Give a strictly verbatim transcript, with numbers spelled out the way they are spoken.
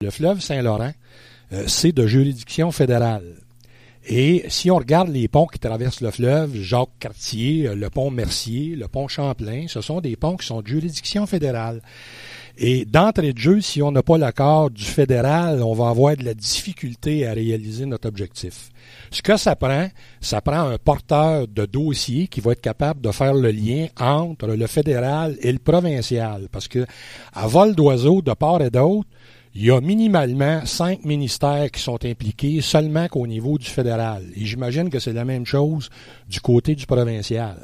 Le fleuve Saint-Laurent, euh, c'est de juridiction fédérale. Et si on regarde les ponts qui traversent le fleuve, Jacques-Cartier, le pont Mercier, le pont Champlain, ce sont des ponts qui sont de juridiction fédérale. Et d'entrée de jeu, si on n'a pas l'accord du fédéral, on va avoir de la difficulté à réaliser notre objectif. Ce que ça prend, ça prend un porteur de dossier qui va être capable de faire le lien entre le fédéral et le provincial. Parce que à vol d'oiseau, de part et d'autre, il y a minimalement cinq ministères qui sont impliqués seulement qu'au niveau du fédéral. Et j'imagine que c'est la même chose du côté du provincial.